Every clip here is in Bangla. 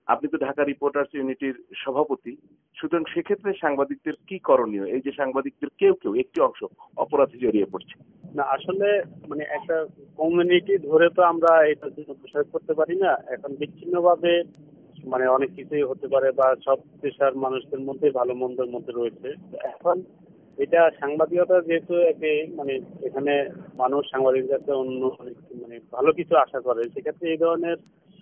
আপনি তো ঢাকা রিপোর্টার্স ইউনিটির সভাপতি। সুতরাং সেক্ষেত্রে সাংবাদিকদের কি করণীয়? এই যে সাংবাদিকদের কেউ কেউ একটি অংশ অপরাধে জড়িয়ে পড়ছে। না আসলে একটা কমিউনিটি ধরে তো আমরা এটা প্রসার করতে পারি না। এখন বিচ্ছিন্নভাবে অনেক কিছুই হতে পারে বা সব পেশার মানুষদের মধ্যে ভালো মন্দের মধ্যে রয়েছে। এখন এটা সাংবাদিকতা যেহেতু এখানে মানুষ সাংবাদিকদের কাছে অন্য ভালো কিছু আশা করে, সেক্ষেত্রে এই ধরনের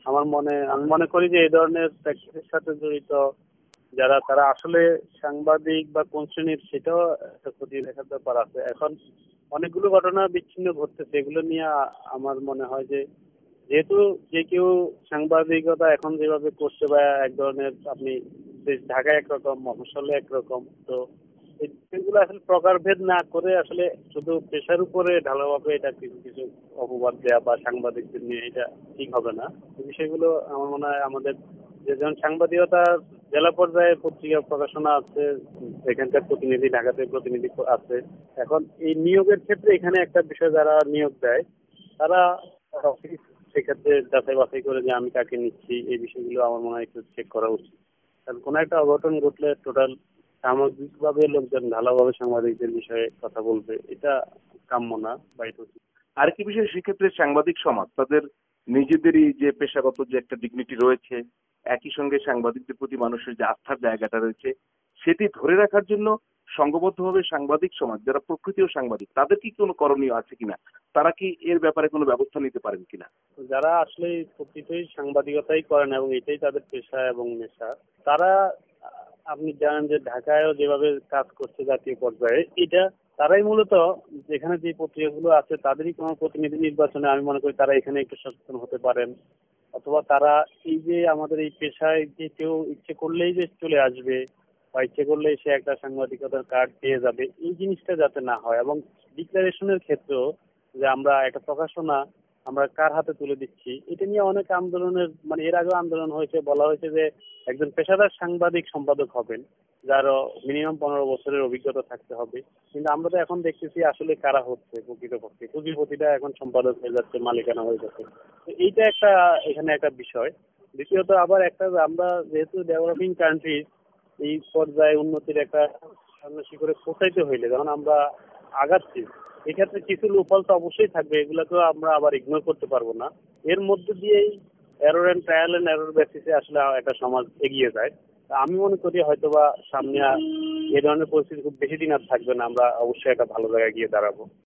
আমি মনে করি যে এই ধরনের প্র্যাকটিসের সাথে জড়িত যারা তারা আসলে সাংবাদিক বা কোন শ্রেণীর সেটাও একটা খতিয়ে দেখার ব্যাপার আছে। এখন অনেকগুলো ঘটনা বিচ্ছিন্ন ঘটতেছে, এগুলো নিয়ে আমার মনে হয় যে যেহেতু যে কেউ সাংবাদিকতা এখন যেভাবে করছে বা এক ধরনের আপনি ঢাকায় একরকম মফস্বলে একরকম, তো এই বিষয়গুলো আসলে প্রকারভেদ না করে আসলে শুধু পেশার উপরে ঢালাওভাবে এটা কিছু কিছু অপবাদ দেওয়া বা সাংবাদিকদের নিয়ে এটা ঠিক হবে না। এই বিষয়গুলো আমার মনে হয় আমাদের যে যেমন সাংবাদিকতার জেলা পর্যায়ে পত্রিকা প্রকাশনা আছে, এখানকার প্রতিনিধি ঢাকাতে প্রতিনিধি আছে। এখন এই নিয়োগের ক্ষেত্রে এখানে একটা বিষয়, যারা নিয়োগ দেয় তারা সেক্ষেত্রে যাচাই বাছাই করে যে আমি কাকে নিচ্ছি, এই বিষয়গুলো আমার মনে হয় একটু চেক করা উচিত। কারণ কোনো একটা অঘটন ঘটলে টোটাল সামগ্রিকভাবে লোকজন ভালোভাবে সাংবাদিকদের বিষয়ে কথা বলবে, এটা কাম্য না বা এটা উচিত। আরেকটি বিষয়, সেক্ষেত্রে সাংবাদিক সমাজ তাদের নিজেদেরই যে পেশাগত যে একটা ডিগনিটি রয়েছে, একই সঙ্গে সাংবাদিকদের প্রতি মানুষের যে আস্থার জায়গাটা রয়েছে, সেটি ধরে রাখার জন্য সংঘবদ্ধভাবে সাংবাদিক সমাজ যারা প্রকৃতিও সাংবাদিক, তাদের কি কোনো করণীয় আছে কিনা? তারা কি এর ব্যাপারে কোনো ব্যবস্থা নিতে পারেন কিনা? তো যারা আসলে প্রকৃতই সাংবাদিকতাই করেন এবং এটাই তাদের পেশা এবং নেশা, তারা আপনি জানেন যে ঢাকায়ও যেভাবে কাজ করছে জাতীয় পর্যায়ে, এটা তারাই মূলত যেখানে যে পত্রিকাগুলো আছে তাদেরই কোনো প্রতিনিধি নির্বাচনে আমি মনে করি তারা এখানে একটু সচেতন হতে পারেন। অথবা তারা এই যে আমাদের এই পেশায় যে কেউ ইচ্ছে করলেই যে চলে আসবে বা ইচ্ছে করলেই সে একটা সাংবাদিকতার কার্ড পেয়ে যাবে, এই জিনিসটা যাতে না হয়। এবং ডিক্লারেশনের ক্ষেত্রেও যে আমরা একটা প্রকাশনা আমরা কার হাতে তুলে দিচ্ছি, এটা নিয়ে অনেক আন্দোলনের এর আগেও আন্দোলন হয়েছে, বলা হয়েছে যে একজন পেশাদার সাংবাদিক সম্পাদক হবেন যার মিনিমাম 15 বছরের অভিজ্ঞতা থাকতে হবে। কিন্তু আমরা তো এখন দেখতেছি আসলে কারা হচ্ছে প্রকৃতপক্ষে পুঁজিপতিটা এখন সম্পাদক হয়ে যাচ্ছে, মালিকানা হয়ে যাচ্ছে। তো এইটা একটা এখানে একটা বিষয়। দ্বিতীয়ত আবার একটা, আমরা যেহেতু ডেভেলপিং কান্ট্রি, এই পর্যায়ে উন্নতির একটা সামনে শিখরে পৌঁছাইতে হইলে যখন আমরা আগাচ্ছি, এক্ষেত্রে কিছু লোফল তো অবশ্যই থাকবে, এগুলোকেও আমরা আবার ইগনোর করতে পারবো না। এর মধ্যে দিয়েই error and trial and error বেসিসে আসলে একটা সমাজ এগিয়ে যায়। তা আমি মনে করি হয়তোবা সামনে এই ধরনের পরিস্থিতি খুব বেশি দিন আর থাকবে না, আমরা অবশ্যই একটা ভালো জায়গায় গিয়ে দাঁড়াবো।